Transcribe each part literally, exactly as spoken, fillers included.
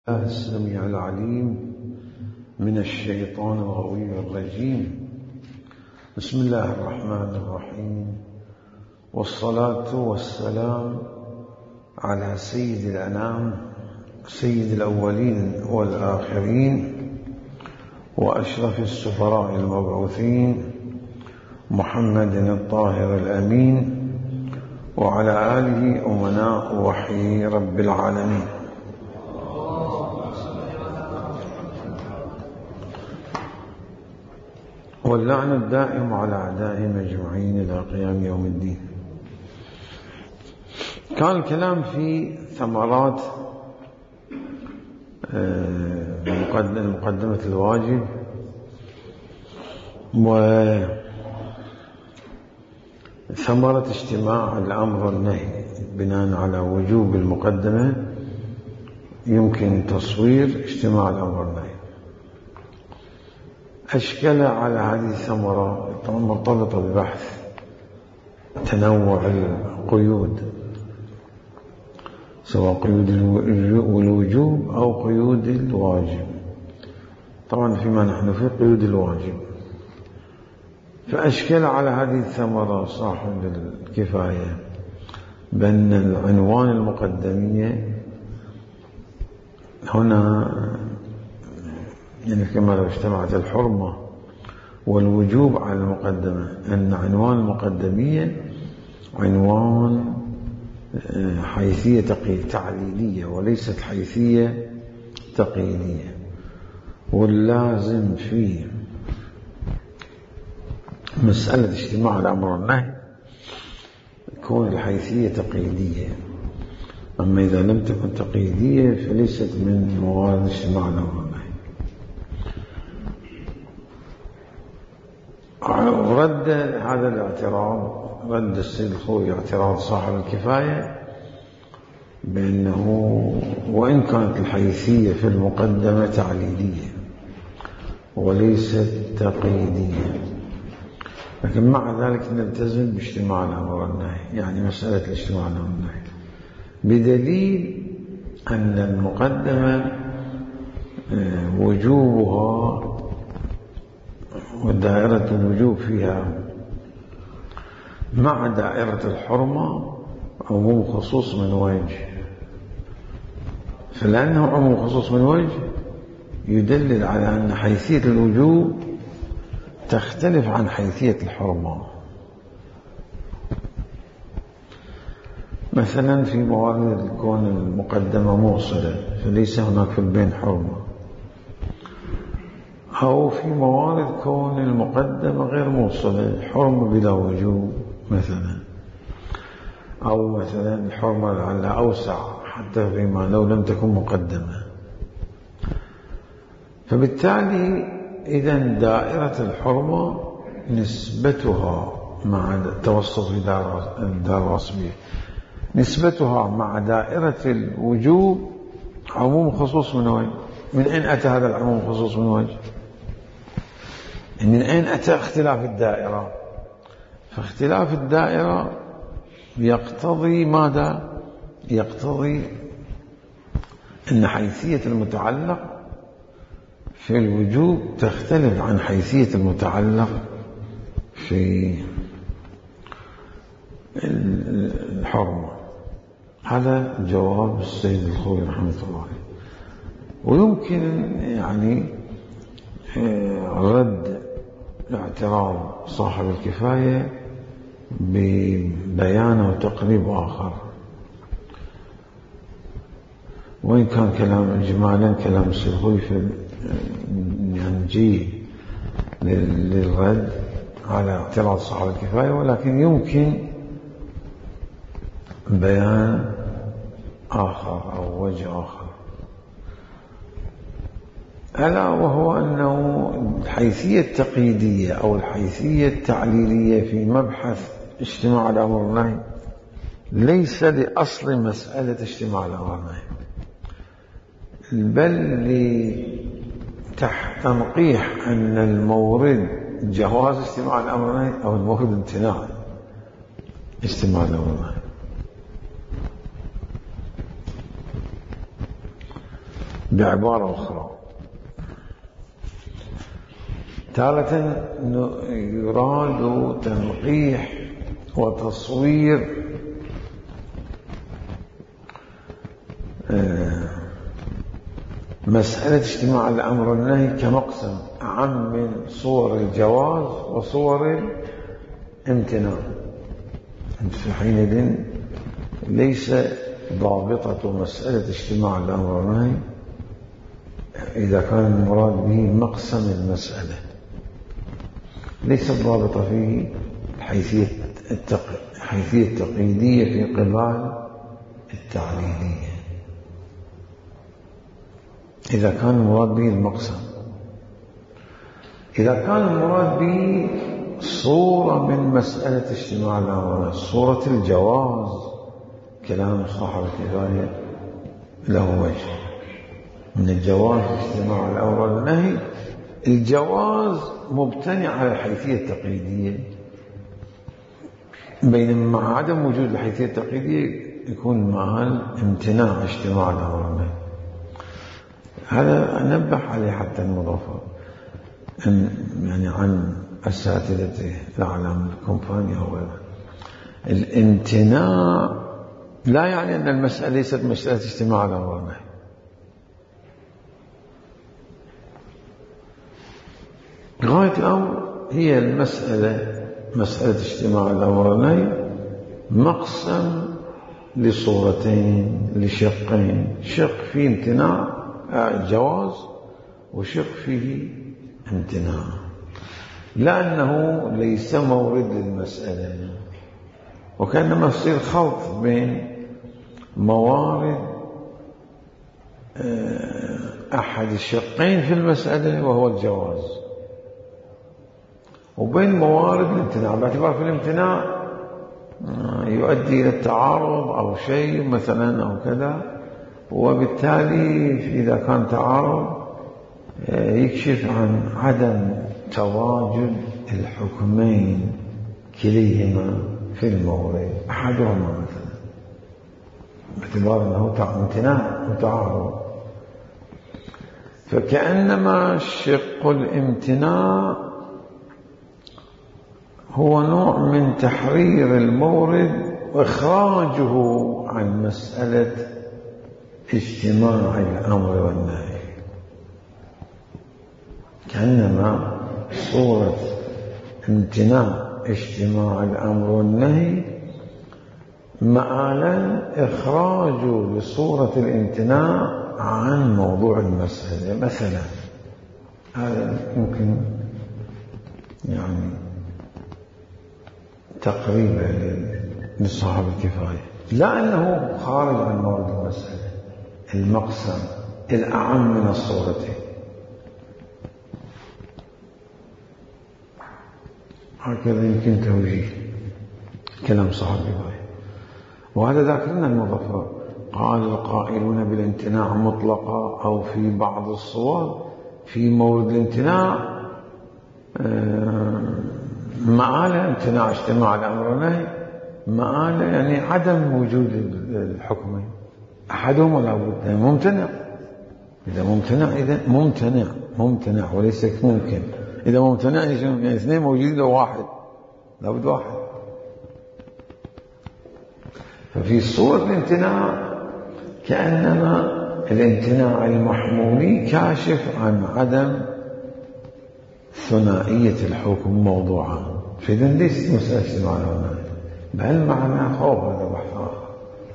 الله السميع العليم من الشيطان الغوي الرجيم. بسم الله الرحمن الرحيم، والصلاة والسلام على سيد الأنام سيد الأولين والآخرين وأشرف السفراء المبعوثين محمد الطاهر الأمين وعلى آله أمناء وحي رب العالمين. واللعن الدائم على أعدائهم أجمعين إلى قيام يوم الدين. كان الكلام في ثمرات مقدمة الواجب وثمرة اجتماع الأمر والنهي بناء على وجوب المقدمة. يمكن تصوير اجتماع الأمر والنهي. أشكل على هذه الثمرة طبعا مرتبطة ببحث تنوع القيود، سواء قيود الوجوب أو قيود الواجب. طبعا فيما نحن في قيود الواجب. فأشكل على هذه الثمرة صاحب الكفاية بأن العنوان المقدمية هنا يعني كما لو اجتمعت الحرمة والوجوب على المقدمة، أن عنوان المقدمية عنوان حيثية تعليلية وليست حيثية تقييدية. واللازم في مسألة اجتماع الأمر والنهي تكون الحيثية تقييدية، أما إذا لم تكن تقييدية فليست من موارد اجتماع الأمر والنهي. ورد هذا الاعتراض، رد السيد الخوي اعتراض صاحب الكفاية بأنه وإن كانت الحيثية في المقدمة تعليلية وليست تقييدية، لكن مع ذلك نلتزم باجتماع الأمر والنهي، يعني مسألة الاجتماع الأمر والنهي، بدليل أن المقدمة وجوبها ودائرة الوجوب فيها مع دائرة الحرمة عموم خصوص من وجه. فلأنه عموم خصوص من وجه يدلل على أن حيثية الوجوب تختلف عن حيثية الحرمة. مثلا في موارد الكون المقدمة موصلة فليس هناك في البين حرمة، أو في موارد كون المقدمة غير موصلة حرمة بلا وجوب مثلا، أو مثلا الحرمة لعلها أوسع حتى فيما لو لم تكن مقدمة. فبالتالي إذن دائرة الحرمة نسبتها مع التوسط في الدار الوصفية نسبتها مع دائرة الوجوب عموم خصوص من وجه. من أين أتى هذا العموم خصوص من وجه؟ من أين أتى اختلاف الدائرة؟ فاختلاف الدائرة يقتضي ماذا؟ يقتضي أن حيثية المتعلق في الوجوب تختلف عن حيثية المتعلق في الحرمة. هذا جواب السيد الخوي رحمه الله. ويمكن يعني رد اعتراض صاحب الكفاية ببيان وتقريب آخر، وإن كان كلام إجمالا كلام السيد في ينجي للرد على اعتراض صاحب الكفاية، ولكن يمكن بيان آخر أو وجه آخر، ألا وهو أنه الحيثية التقييدية أو الحيثية التعليلية في مبحث اجتماع الأمر والنهي ليس لأصل مسألة اجتماع الأمر والنهي، بل لتنقيح أن المورد جواز اجتماع الأمر والنهي أو المورد امتناع اجتماع الأمر والنهي. بعبارة أخرى، تارة يراد تنقيح وتصوير مسألة اجتماع الأمر والنهي كمقسم أعم من صور الجواز وصور الامتناع. في حينئذ ليس ضابطة مسألة اجتماع الأمر والنهي إذا كان المراد به مقسم المسألة، ليس ضابطة فيه حيثية الحيثية التقييدية في قبال التعليلية إذا كان المراد به المقسم. إذا كان المراد به صورة من مسألة اجتماع الأمر، صورة الجواز، كلام صاحب الكفاية له وجه من الجواز اجتماع الأمر والنهي. الجواز مبتني على الحيثية التقليدية، بينما مع عدم وجود الحيثية التقليدية يكون معها امتناع اجتماع الأمر والنهي. هذا نبه عليه حتى المضافة يعني عن أساتذته الأعلام الكومبانيا. هو الامتناع لا يعني أن المسألة ليست مسألة اجتماع الأمر والنهي، غاية الأمر هي المسألة مسألة اجتماع الأمر والنهي مقسم لصورتين لشقين، شق فيه امتناع جواز وشق فيه امتناع، لأنه ليس مورد للمسألة، وكأنما يصير خلط بين موارد أحد الشقين في المسألة وهو الجواز وبين موارد الامتناع، باعتبار في الامتناع يؤدي إلى التعارض أو شيء مثلا أو كذا، وبالتالي إذا كان تعارض يكشف عن عدم تواجد الحكمين كليهما في المورد، أحدهما مثلا باعتبار أنه امتناع وتعارض. فكأنما شق الامتناع هو نوع من تحرير المورد وإخراجه عن مسألة اجتماع الأمر والنهي، كأنما صورة امتناع اجتماع الأمر والنهي مآلا إخراجه لصورة الامتناع عن موضوع المسألة. مثلا هذا يمكن يعني تقريبا لصاحب الكفاية، لا أنه خارج عن مورد المسألة، المقسم الأعم من الصورتين. هكذا يمكن توجيه كلام صاحب الكفاية. وهذا ذاكرنا المظفر، قال القائلون بالامتناع مطلقا أو في بعض الصور في مورد الامتناع مآل امتناع اجتماع الأمر والنهي، مآل يعني عدم وجود الحكمين، أحدهما لا بد يعني ممتنع. إذا ممتنع إذا ممتنع ممتنع وليس ممكن. إذا ممتنع يعني اثنين موجودين لو واحد لا بد واحد. ففي صورة الامتناع كأنما الامتناع المحمولي كاشف عن عدم ثنائية الحكم موضوعا، فإذا ليست مسألة اجتماع الأمر بل معنى خوف هذا بحث آخر.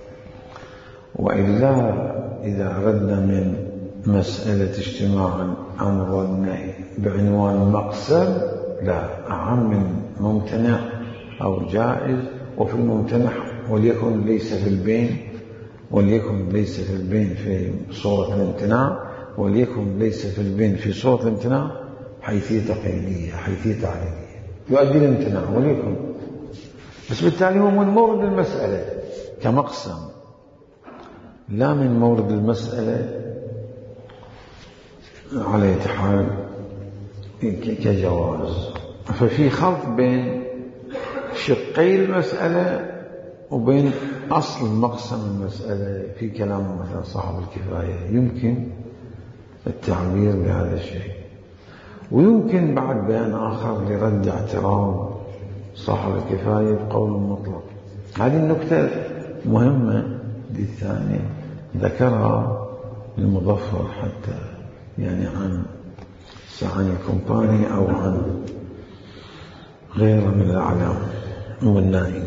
وإلا إذا أردنا من مسألة اجتماع الأمر والنهي بعنوان مقصد، لا، أعم من ممتنع أو جائز. وفي الممتنع وليكن ليس في البين وليكن ليس في البين في صورة الامتناع وليكن ليس في البين في صورة الامتناع حيثية تقييدية حيثية تعليلية يؤدي الامتناع وليكن، بس بالتالي هو من مورد المسألة كمقسم لا من مورد المسألة على حال كجواز. ففي خلط بين شقي المسألة وبين أصل مقسم المسألة في كلام مثلا صاحب الكفاية. يمكن التعبير بهذا الشيء. ويمكن بعد بيان آخر لرد اعتراض صاحب الكفاية بقول مطلق. هذه النكتة مهمة. دي الثانية ذكرها المظفر حتى يعني عن سعاني كومباني أو عن غيره من الأعلام والنائي.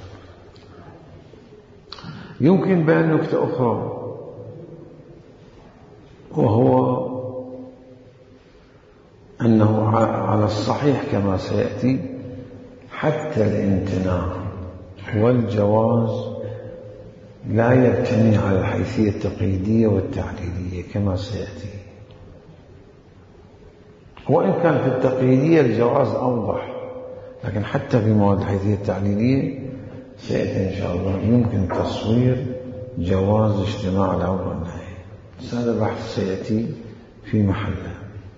يمكن بيان نكتة أخرى، وهو أنه على الصحيح كما سيأتي حتى الامتناع والجواز لا يبتني على الحيثية التقييدية والتعليلية كما سيأتي، وإن كان في التقييدية الجواز أوضح، لكن حتى في مواد الحيثية التعليلية سيأتي إن شاء الله يمكن تصوير جواز اجتماع الأمر والنهي. هذا بحث سيأتي في محله.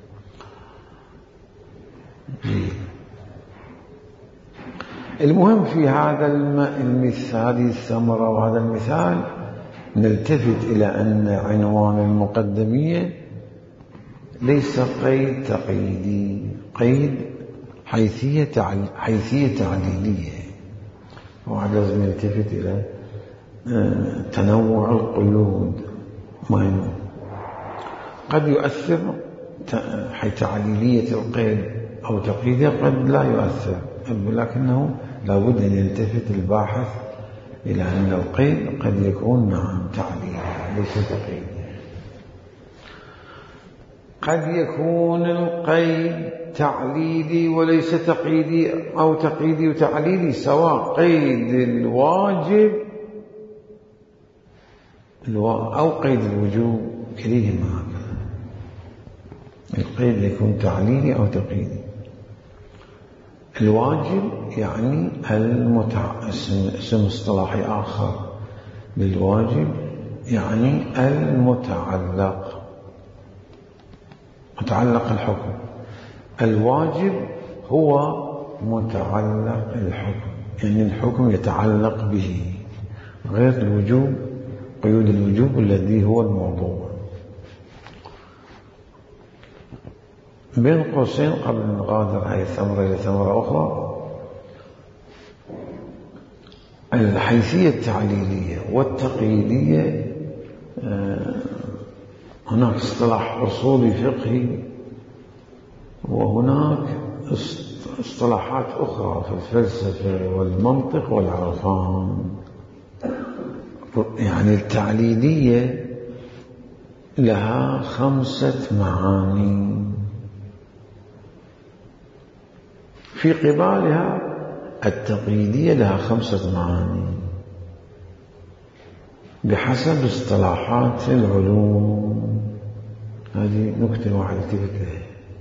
المهم في هذا المثال، هذه الثمرة وهذا المثال، نلتفت إلى أن عنوان المقدمية ليس قيد تقييدي، قيد حيثية تعل... حيثية تعليلية. وعلى لازم نلتفت إلى تنوع القيود. مهم قد يؤثر تعليلية القيد أو تقييدية، قد لا يؤثر، ولكنه لابد أن يلتفت الباحث إلى أن القيد قد يكون نعم تعليلي ليس تقييدي. قد يكون القيد تعليلي وليس تقييدي، أو تقييدي وتعليلي سواء. قيد الواجب أو قيد الوجوب كليهما هكذا. القيد يكون تعليلي أو تقييدي. الواجب يعني المتع... اسم اصطلاحي آخر للواجب يعني المتعلق، متعلق الحكم. الواجب هو متعلق الحكم، يعني الحكم يتعلق به، غير الوجوب، قيود الوجوب الذي هو الموضوع. بين قوسين قبل أن نغادر هذه الثمرة إلى ثمرة أخرى، الحيثية التعليلية والتقييدية هناك اصطلاح أصولي فقهي، وهناك اصطلاحات أخرى في الفلسفة والمنطق والعرفان. يعني التعليلية لها خمسة معاني، في قبالها التقييدية لها خمسة معاني بحسب اصطلاحات العلوم. هذه نكتة واحدة تلك.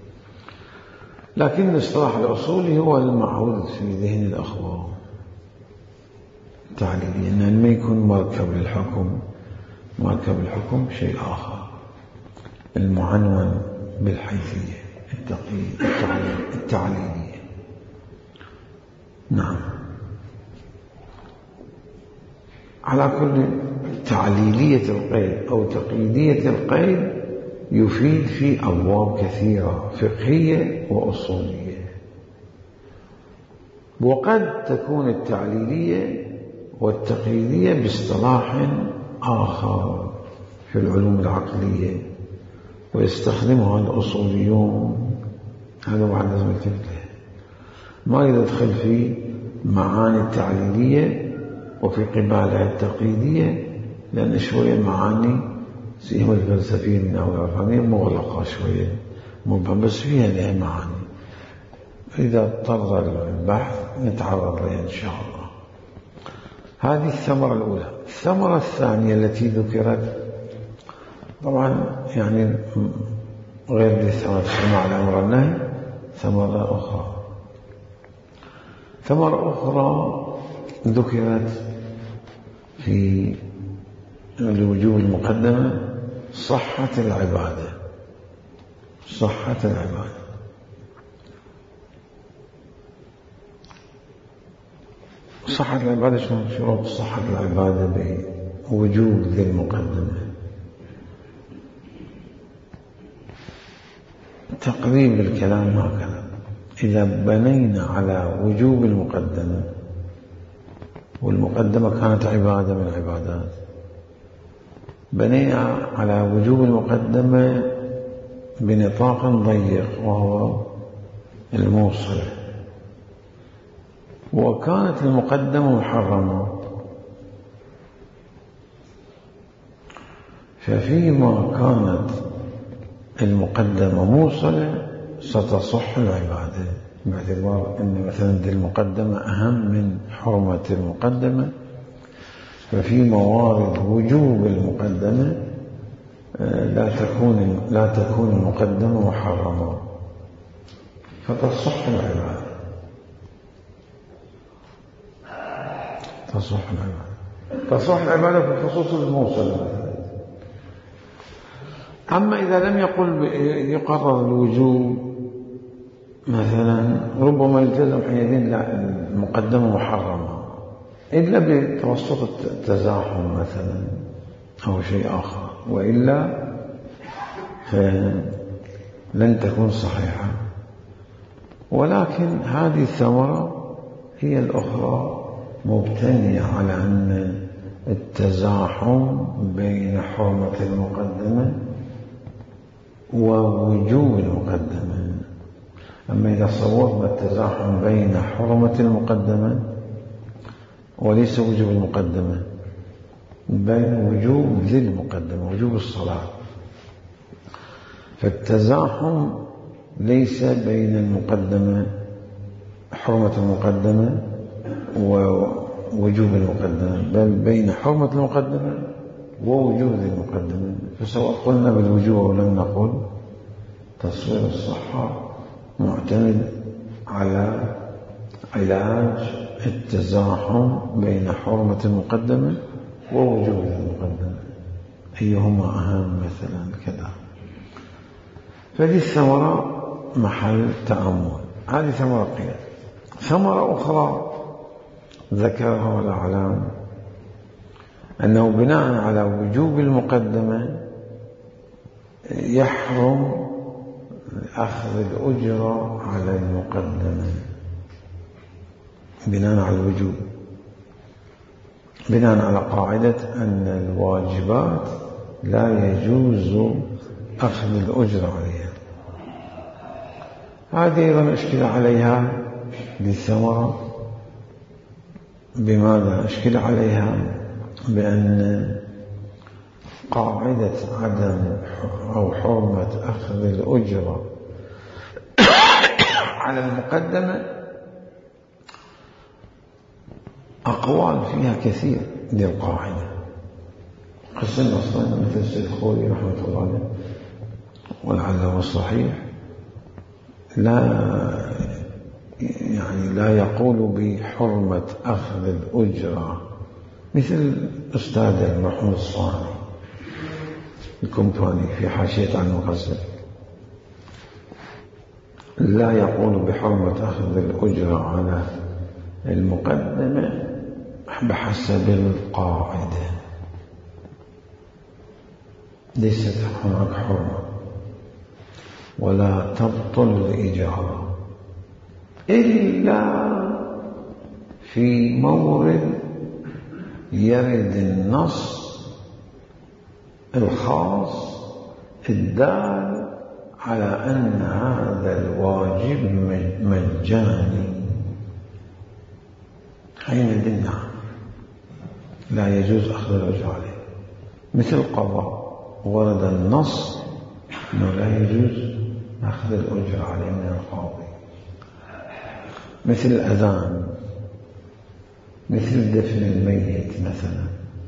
لكن الاصطلاح الأصولي هو المعروض في ذهن الأخوة التعليلية، أن ما يكون مركب للحكم، مركب الحكم شيء آخر المعنون بالحيثية التعليلية. نعم. على كل تعليلية القيد أو تقييدية القيد يفيد في أبواب كثيرة فقهية وأصولية. وقد تكون التعليلية والتقييدية باصطلاح آخر في العلوم العقلية ويستخدمها الأصوليون. هذا بعد لازم نتبه، ما يدخل في معاني التعليلية وفي قبالها التقييدية، لأن شوية معاني سيهم الفلسفية من أو العرفانية مغلقة شوية مبهم، بس فيها لها معاني. إذا اضطر البحث نتعرض لها إن شاء الله. هذه الثمرة الأولى. الثمرة الثانية التي ذكرت طبعا يعني غير ذي ثمرة اجتماع الأمر والنهي، ثمرة أخرى ثمرة أخرى ذكرت في الوجوب المقدمة، صحة العبادة. صحة العبادة صحة العبادة شنو شروط صحة العبادة بوجوب ذي المقدمة؟ تقريب الكلام هكذا: إذا بنينا على وجوب المقدمة، والمقدمة كانت عبادة من العبادات، بنينا على وجوب المقدمة بنطاق ضيق وهو الموصل، وكانت المقدمة محرمة، ففيما كانت المقدمة موصلة ستصح العبادة، باعتبار أن مثلا المقدمة أهم من حرمة المقدمة، ففي موارد وجوب المقدمة لا تكون لا تكون المقدمة محرمة فتصح العبادة تصح العبادة تصح العبادة في خصوص الموصل. أما إذا لم يقل يقرر الوجوب مثلا، ربما يلتزم حينئذ لا المقدمة محرمة إلا بتوسط التزاحم مثلا أو شيء آخر، وإلا لن تكون صحيحة. ولكن هذه الثمرة هي الأخرى مبتنية على أن التزاحم بين حرمة المقدمة ووجوب المقدمة. أما إذا صورنا التزاحم بين حرمة المقدمة وليس وجوب المقدمة، بين وجوب ذي المقدمة، وجوب الصلاة، فالتزاحم ليس بين المقدمة حرمة المقدمة ووجوب المقدمة، بل بين حرمة المقدمة ووجوب ذي المقدمة. فسواء قلنا بالوجوب أو لم نقل، تصوير الصحة معتمد على علاج التزاحم بين حرمة المقدمة ووجوب المقدمة، أيهما أهم مثلا كذا. فهذه الثمرة محل تأمل. هذه ثمرة قياس. ثمرة أخرى ذكرها الأعلام أنه بناء على وجوب المقدمة يحرم أخذ الأجرة على المقدمة بناء على الوجوب، بناء على قاعدة أن الواجبات لا يجوز أخذ الأجرة عليها. هذه أيضا أشكل عليها للثمرة. بماذا أشكل عليها؟ بأن قاعدة عدم أو حرمة أخذ الأجرة على المقدمة أقوال فيها كثير للقاعدة. قسم أصلا مثل السيد الخوري رحمة الله عليه ولعله الصحيح لا يعني لا يقول بحرمة أخذ الأجرة، مثل أستاذ محمود الصاني الكمباني في حاشية عن المغزل لا يقول بحرمة أخذ الأجرة على المقدمة بحسب القاعدة، ليست هناك حرمة ولا تبطل الإجارة إلا في مورد يرد النص الخاص الدال على أن هذا الواجب مجاني، حينئذ نعم لا يجوز أخذ الأجر عليه. مثل القضاء ورد النص أنه لا يجوز أخذ الأجر عليه من القاضي. مثل الأذان، مثل دفن الميت مثلا،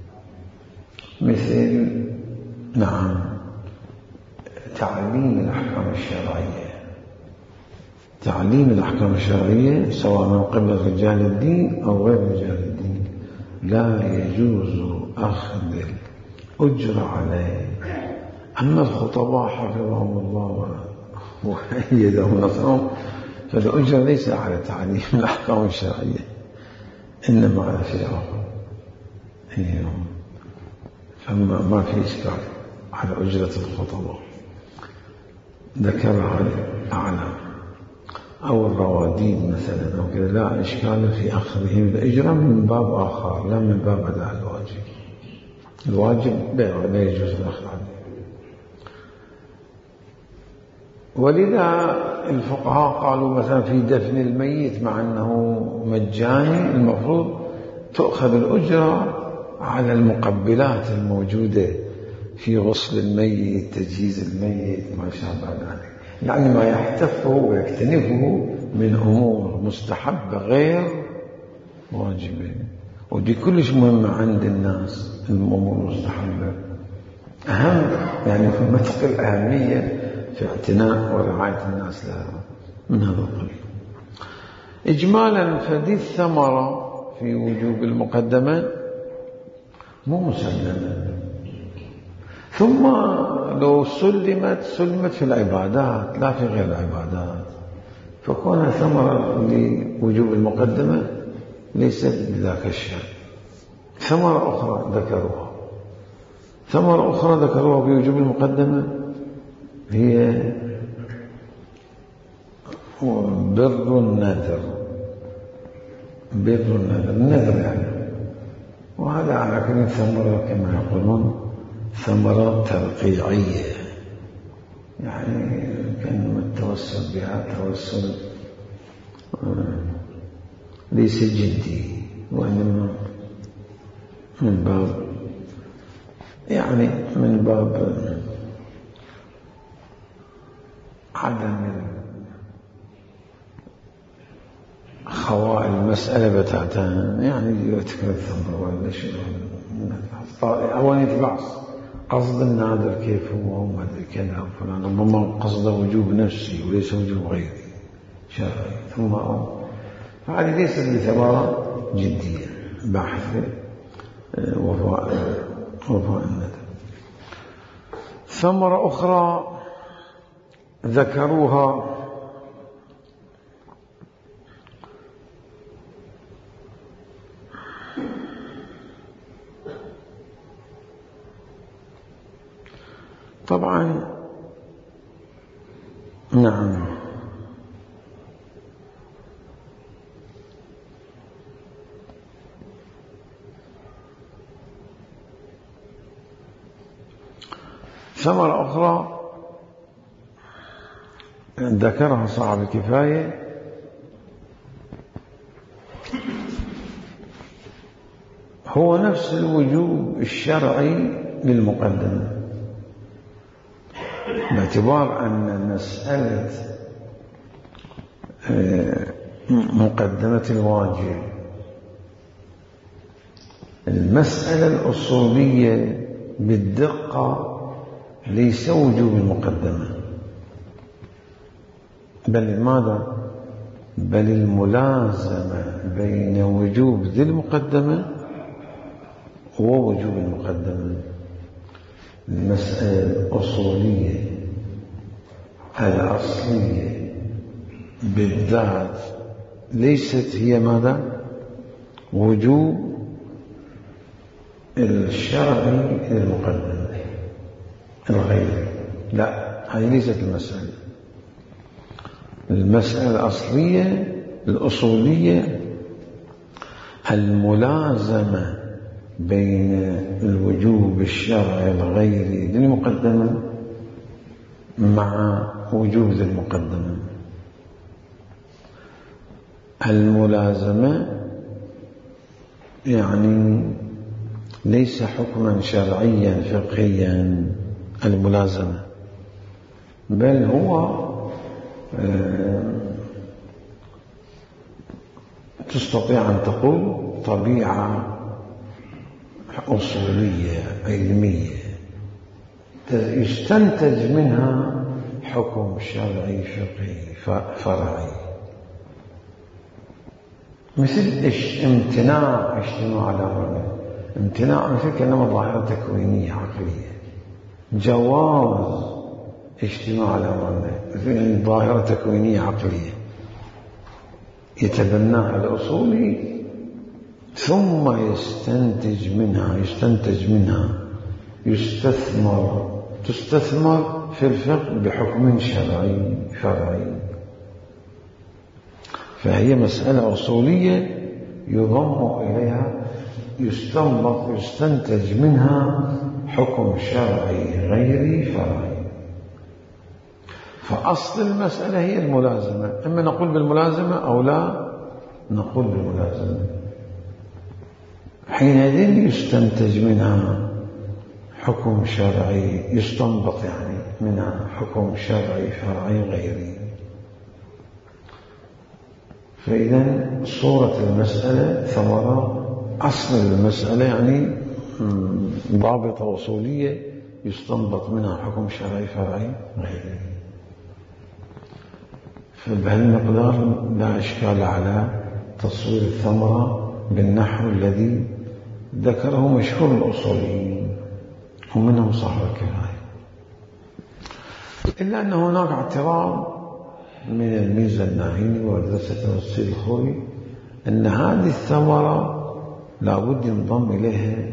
مثل نعم تعليم الأحكام الشرعية. تعليم الأحكام الشرعية سواء من قبل رجال الدين أو غير رجال الدين لا يجوز أخذ الأجر عليه. أما الخطباء حفظهم الله وأيدهم نصرهم فالأجر ليس على تعليم الأحكام الشرعية، إنما على شيء آخر. فما ما في إشكال على أجرة الخطباء. ذكرها الأعلام أو الرواديد مثلا أو كذا لا إشكال في أخذه الأجرة من باب آخر لا من باب أداء الواجب. الواجب لا يجوز الأخذ عنه. ولذا الفقهاء قالوا مثلا في دفن الميت مع أنه مجاني المفروض تؤخذ الأجرة على المقبلات الموجودة في غسل الميت تجهيز الميت ما شابه ذلك، يعني ما يحتفه ويكتنفه من أمور مستحبة غير واجبة. ودي كلش مهمة عند الناس الأمور المستحبة أهم، يعني في منطق الأهمية في اعتناء ورعاية الناس لها من هذا القبيل. إجمالا فدي الثمرة في وجوب المقدمة مو مسلمة، ثم لو سلمت سلمت في العبادات لا في غير العبادات، فكون ثمرة لوجوب المقدمة ليست بذاك الشيء. ثمرة أخرى ذكروها ثمرة أخرى ذكروها بوجوب المقدمة هي بر النذر. بر النذر النذر يعني، وهذا على كل ثمرة كما يقولون ثمرة ترقيعية، يعني كان التوسل بها توسل ليس جدي، وإنما من باب يعني من باب عدم خواء المسألة بتاعتها، يعني يذكر الثمرة ولا شيء أو يتبعص قصد النادر كيف هو وما أدري كذا وفلان، ربما قصد وجوب نفسي وليس وجوب غيري شرعي، ثم فهذه ليست بثمرة جدية بحث وفاء وفاء الندر. ثمرة أخرى ذكروها طبعا نعم ثمرة أخرى ذكرها صاحب الكفاية هو نفس الوجوب الشرعي للمقدمة، باعتبار أن مسألة مقدمة الواجب المسألة الأصولية بالدقة ليس وجوب المقدمة، بل ماذا؟ بل الملازمة بين وجوب ذي المقدمة ووجوب المقدمة. المسألة الأصولية الأصلية بالذات ليست هي ماذا؟ وجوب الشرعي للمقدمة الغير، لا هذه ليست المسألة. المسألة الأصلية الأصولية الملازمة بين الوجوب الشرعي الغيري للمقدمة مع وجوب ذي المقدمة. الملازمة يعني ليس حكما شرعيا فقهيا الملازمة، بل هو تستطيع أن تقول طبيعة أصولية علمية يستنتج منها حكم شرعي فقهي فرعي، مثل امتناع اجتماع الأمر، امتناع مثل كأنما ظاهرة تكوينية عقلية، جواز اجتماع الأمر مثل ظاهرة تكوينية عقلية يتبناها الأصولي ثم يستنتج منها يستنتج منها يستثمر تستثمر في الفقه بحكم شرعي فرعي، فهي مسألة أصولية يضم إليها يستنبط يستنتج منها حكم شرعي غير فرعي. فأصل المسألة هي الملازمة، إما نقول بالملازمة أو لا نقول بالملازمة. حينئذ يستنتج منها حكم شرعي، يستنبط يعني منها حكم شرعي فرعي غيري. فإذا صورة المسألة ثمرة أصل المسألة يعني ضابطة أصولية يستنبط منها حكم شرعي فرعي غيري. فبهالمقدار لا إشكال على تصوير الثمرة بالنحو الذي ذكره مشهور الأصوليين ومنهم صاحب الكفاية. إلا أن هناك اعتراض من الميزة الناهيني ومدرسة السيد الخوي أن هذه الثمرة لابد ينضم إليها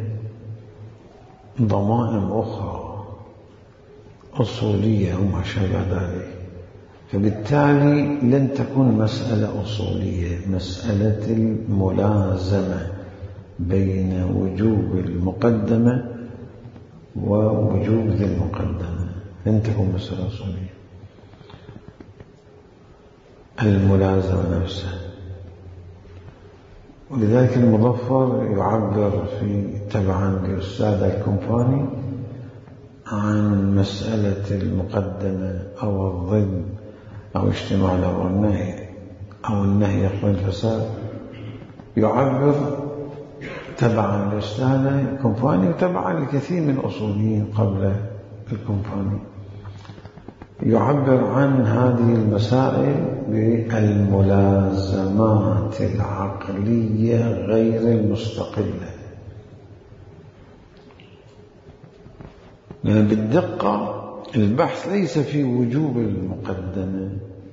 ضمائم أخرى أصولية وما شابه ذلك، فبالتالي لن تكون مسألة أصولية، مسألة الملازمة بين وجوب المقدمة ووجوب ذي المقدمة لن تكون مسألة أصولية. الملازمة نفسها. ولذلك المظفر يعبر في تبعا للأستاذ الكومباني عن مسألة المقدمة أو الضد أو اجتماع الأمر والنهي أو النهي يقتضي الفساد، يعبر تبعا للأستاذ الكومباني وتبعا لكثير من الأصوليين قبل الكومباني، يعبر عن هذه المسائل بالملازمات العقلية غير المستقلة. يعني بالدقة البحث ليس في وجوب المقدمة،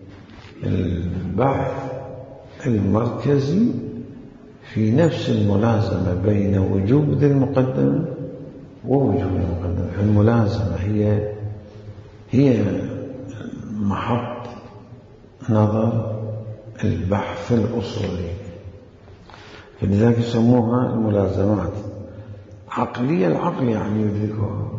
البحث المركزي في نفس الملازمة بين وجوب ذي المقدمة ووجوب المقدمة. الملازمة هي هي محط نظر البحث الأصولي، فلذلك يسموها الملازمات عقلية. العقل يعني يدركها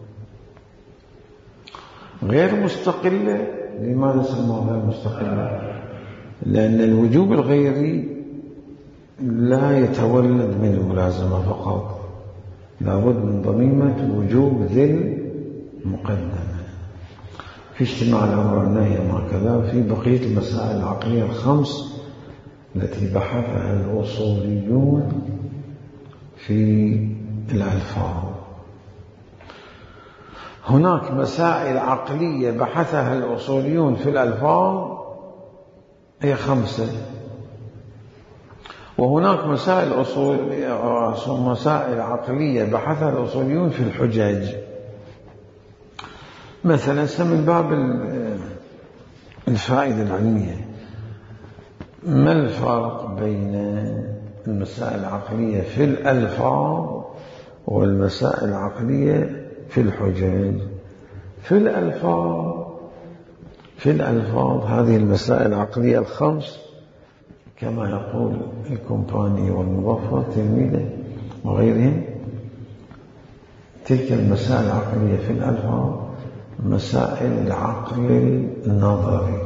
غير مستقلة. لماذا سموها غير مستقلة؟ لأن الوجوب الغيري لا يتولد من الملازمة فقط، لابد من ضميمة وجوب ذي المقدمة في اجتماع الأمر والنهي وهكذا في بقية المسائل العقلية الخمس التي بحثها الأصوليون في الألفاظ. هناك مسائل عقلية بحثها الأصوليون في الألفاظ هي خمسة، وهناك مسائل أصول مسائل عقلية بحثها الأصوليون في الحجج. مثلا من باب الفائدة العلمية، ما الفرق بين المسائل العقلية في الألفاظ والمسائل العقلية في الحجج؟ في الألفاظ في الألفاظ هذه المسائل العقلية الخمس كما يقول الكومباني والمظفر تلميذه وغيرهم، تلك المسائل العقلية في الألفاظ مسائل العقل النظري،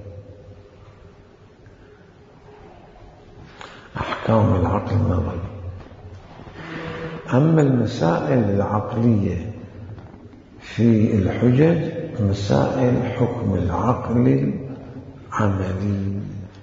أحكام العقل النظري. أما المسائل العقلية في الحجج مسائل حكم العقل العملي.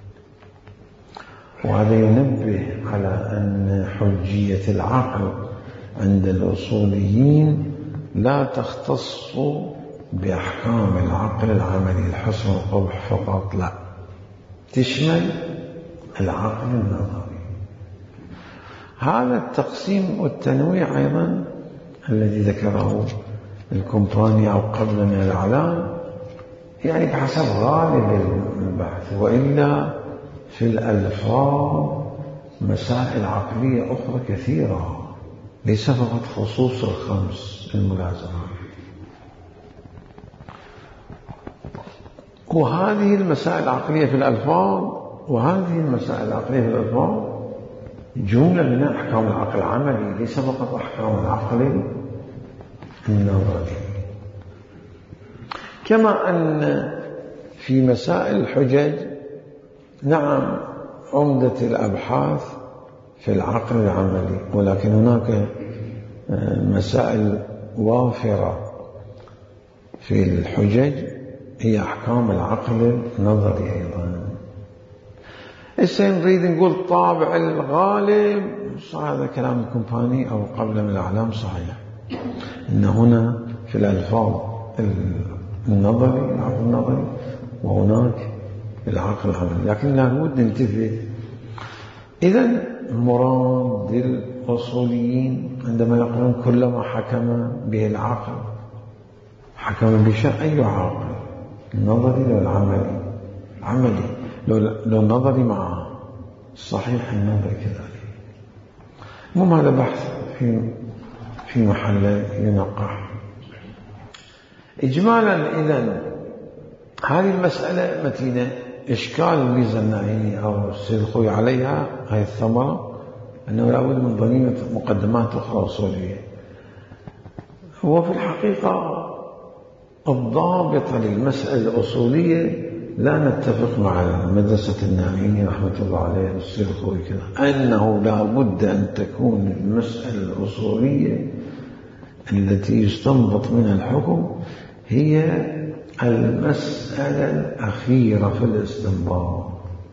وهذا ينبه على أن حجية العقل عند الأصوليين لا تختص بأحكام العقل العملي الحسن والقبح فقط، لا، تشمل العقل النظري. هذا التقسيم والتنويع أيضا الذي ذكره الكومباني أو قبل من الإعلام يعني بحسب غالب البحث، وإلا في الألفاظ مسائل عقلية أخرى كثيرة ليس فقط خصوص الخمس الملازمات. وهذه المسائل العقلية في الألفاظ وهذه المسائل العقلية في الألفاظ جملة من أحكام العقل العملي، ليس فقط أحكام العقل النظري. كما أن في مسائل الحجج نعم عمدة الأبحاث في العقل العملي، ولكن هناك مسائل وافرة في الحجج هي أحكام العقل النظري أيضا. هسه نريد نقول طابع الغالب، هذا كلام الكومباني أو قبل من الأعلام صحيح، إن هنا في الألفاظ النظري العقل النظري وهناك العقل العملي، لكن لابد ننتبه. إذن مراد الأصوليين عندما يقولون كلما حكم به العقل حكم بشيء، أي عقل؟ النظري لو العملي؟ عملي لو, لو النظري معه صحيح النظري كذلك. المهم هذا بحث في في محل ينقح. إجمالا إذن هذه المسألة متينة. إشكال الميزة النائية أو السيد الخوي عليها هذه الثمرة أنه لابد من ضميمة مقدمات أخرى أصولية. هو في الحقيقة الضابط للمسألة الأصولية لا نتفق مع مدرسة النائية رحمة الله عليه السيد الخوي كذا، أنه لابد أن تكون المسألة الأصولية التي يستنبط منها الحكم هي المسألة الأخيرة في الاستنباط.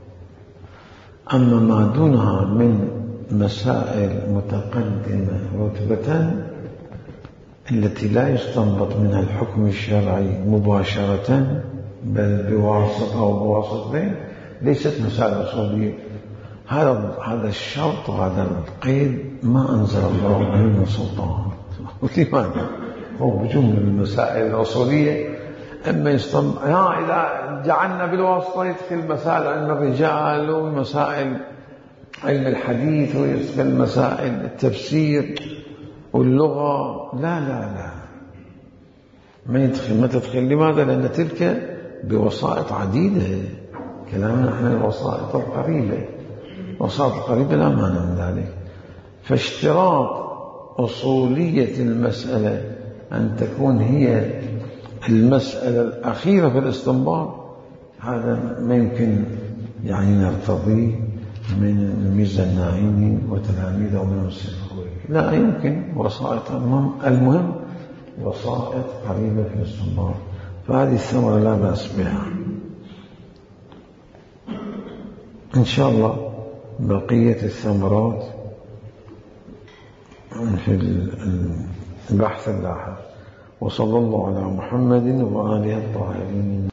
أما ما دونها من مسائل متقدمة رتبة التي لا يستنبط منها الحكم الشرعي مباشرة بل بواسطة أو بواسطتين ليست مسائل أصولية. هذا هذا الشرط وهذا القيد ما أنزل الله به من سلطان. لماذا؟ هو بجملة المسائل الأصولية. أما يستنبط إذا جعلنا بالواسطة يدخل مسائل علم الرجال ومسائل علم الحديث ويدخل مسائل التفسير واللغة، لا لا لا ما يدخل. ما تدخل. لماذا؟ لأن تلك بوسائط عديدة. كلامنا نحن الوسائط القريبة، وسائط القريبة لا مانع من ذلك. فاشتراط أصولية المسألة أن تكون هي المسألة الأخيرة في الاستنباط هذا ما يمكن يعني نرتضيه من الميزة النائيني وتلاميذه ومن السيد الخوي. لا يمكن. وسائط المهم, المهم وسائط قريبة في الاستنباط. فهذه الثمرة لا بأس بها. إن شاء الله بقية الثمرات في البحث اللاحق. وصلى الله على محمد وآله الطاهرين.